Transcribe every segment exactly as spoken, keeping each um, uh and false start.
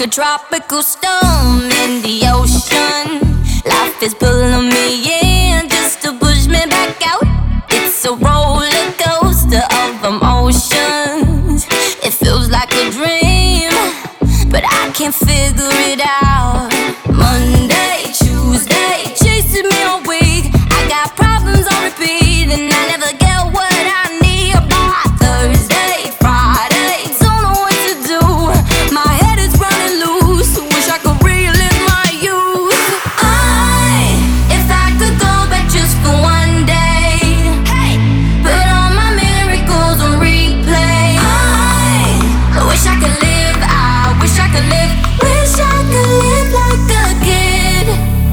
a tropical storm in the ocean. Life is pulling me in just to push me back out. It's a roller coaster of emotions. It feels like a dream, but I can't figure it out. Monday, Tuesday, chasing me all week. I got problems on repeat, and I never get what I need by Thursday, Friday. Don't know what to do. My head is running loose. Wish I could relive my youth. I, if I could go back just for one day, hey, put all my miracles on replay. I wish I could live. I wish I could live. Wish I could live like a kid.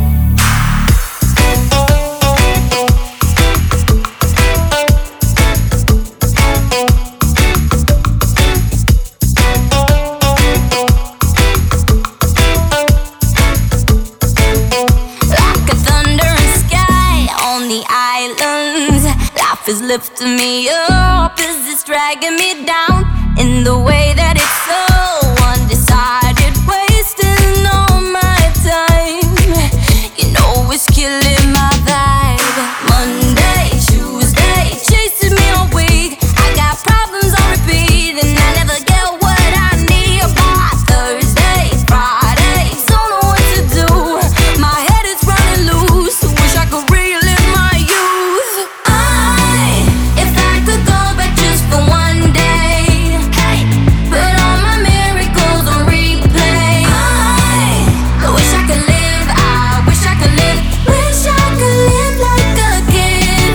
Like a thundering sky on the islands, life is lifting me up. Is this dragging me down in the way that it's so undecided? Wasting all my time, you know it's killing my vibe. Monday, Tuesday, chasing me all week. I got problems on repeat, and I never get what I need by Thursday, Friday. Don't know what to do. My head is running loose. Wish I could relive my youth. I, if I could go back just for one day, hey, put all my miracles on replay. I wish I could live. I wish I could live. Wish I could live like a kid.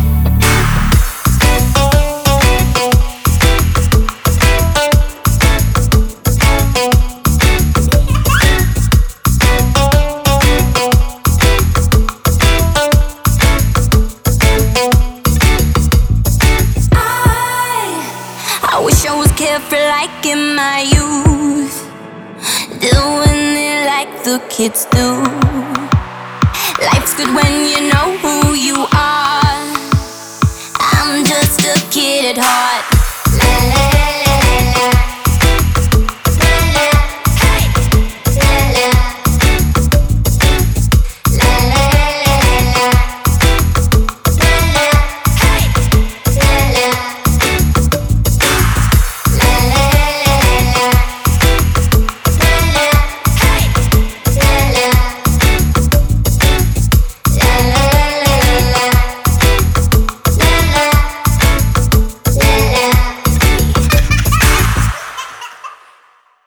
I, I wish I was carefree like in my youth, doing it like the kids do. Life's good when you know who you are. I'm just a kid at heart.